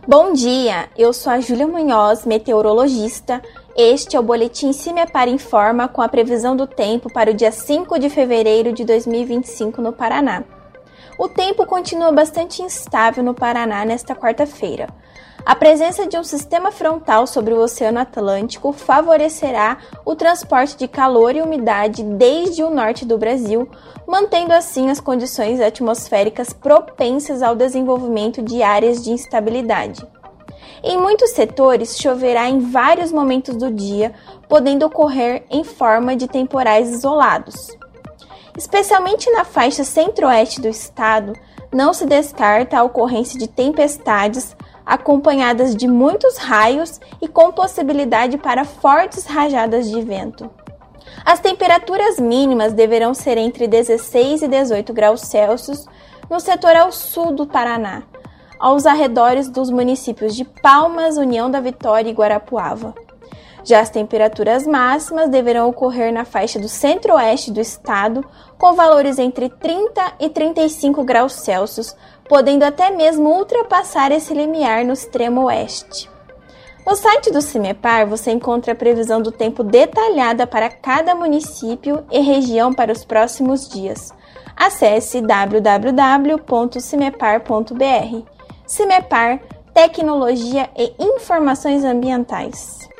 Bom dia, eu sou a Júlia Munhoz, meteorologista. Este é o Boletim CIMEPAR Informa com a previsão do tempo para o dia 5 de fevereiro de 2025 no Paraná. O tempo continua bastante instável no Paraná nesta quarta-feira. A presença de um sistema frontal sobre o Oceano Atlântico favorecerá o transporte de calor e umidade desde o norte do Brasil, mantendo assim as condições atmosféricas propensas ao desenvolvimento de áreas de instabilidade. Em muitos setores, choverá em vários momentos do dia, podendo ocorrer em forma de temporais isolados. Especialmente na faixa centro-oeste do estado, não se descarta a ocorrência de tempestades acompanhadas de muitos raios e com possibilidade para fortes rajadas de vento. As temperaturas mínimas deverão ser entre 16 e 18 graus Celsius no setor ao sul do Paraná, aos arredores dos municípios de Palmas, União da Vitória e Guarapuava. Já as temperaturas máximas deverão ocorrer na faixa do centro-oeste do estado, com valores entre 30 e 35 graus Celsius, podendo até mesmo ultrapassar esse limiar no extremo oeste. No site do CIMEPAR você encontra a previsão do tempo detalhada para cada município e região para os próximos dias. Acesse www.cimepar.br. CIMEPAR, Tecnologia e Informações Ambientais.